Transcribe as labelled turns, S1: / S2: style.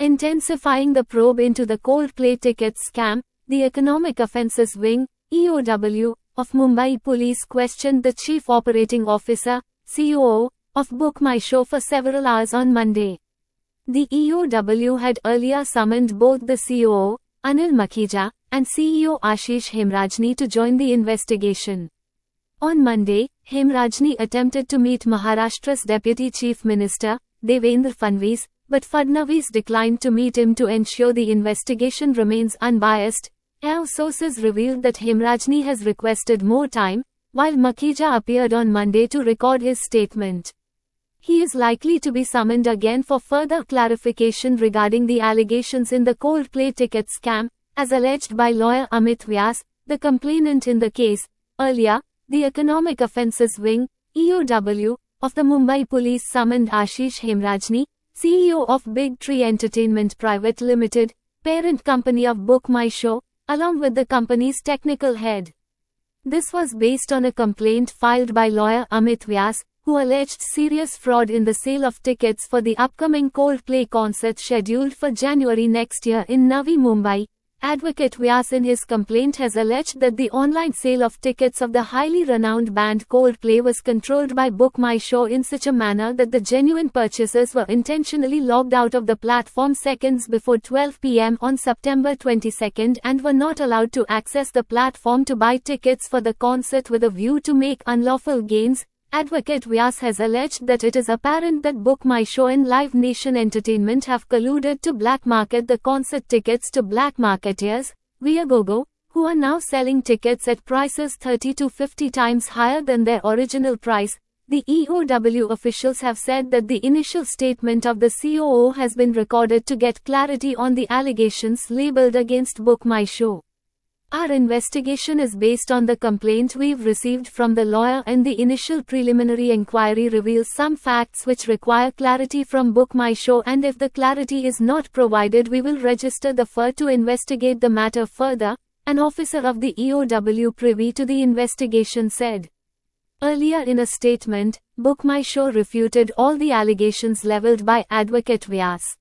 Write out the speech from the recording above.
S1: Intensifying the probe into the Coldplay tickets scam, the Economic Offences Wing, EOW, of Mumbai Police questioned the Chief Operating Officer, COO, of BookMyShow for several hours on Monday. The EOW had earlier summoned both the COO, Anil Makhija, and CEO Ashish Hemrajani to join the investigation. On Monday, Hemrajani attempted to meet Maharashtra's Deputy Chief Minister, Devendra Fadnavis, but Fadnavis declined to meet him to ensure the investigation remains unbiased. Our sources revealed that Hemrajani has requested more time, while Makhija appeared on Monday to record his statement. He is likely to be summoned again for further clarification regarding the allegations in the Coldplay ticket scam, as alleged by lawyer Amit Vyas, the complainant in the case. Earlier, the Economic Offences Wing, EOW, of the Mumbai Police summoned Ashish Hemrajani, CEO of Big Tree Entertainment Private Limited, parent company of BookMyShow, along with the company's technical head. This was based on a complaint filed by lawyer Amit Vyas, who alleged serious fraud in the sale of tickets for the upcoming Coldplay concert scheduled for January next year in Navi Mumbai. Advocate Vyas in his complaint has alleged that the online sale of tickets of the highly renowned band Coldplay was controlled by BookMyShow in such a manner that the genuine purchasers were intentionally logged out of the platform seconds before 12 p.m. on September 22 and were not allowed to access the platform to buy tickets for the concert with a view to make unlawful gains. Advocate Vyas has alleged that it is apparent that BookMyShow and Live Nation Entertainment have colluded to black market the concert tickets to black marketeers, Viagogo, who are now selling tickets at prices 30 to 50 times higher than their original price. The EOW officials have said that the initial statement of the COO has been recorded to get clarity on the allegations labeled against BookMyShow. Our investigation is based on the complaint we've received from the lawyer, and the initial preliminary inquiry reveals some facts which require clarity from BookMyShow, and if the clarity is not provided we will register the FIR to investigate the matter further, an officer of the EOW privy to the investigation said. Earlier in a statement, BookMyShow refuted all the allegations leveled by Advocate Vyas.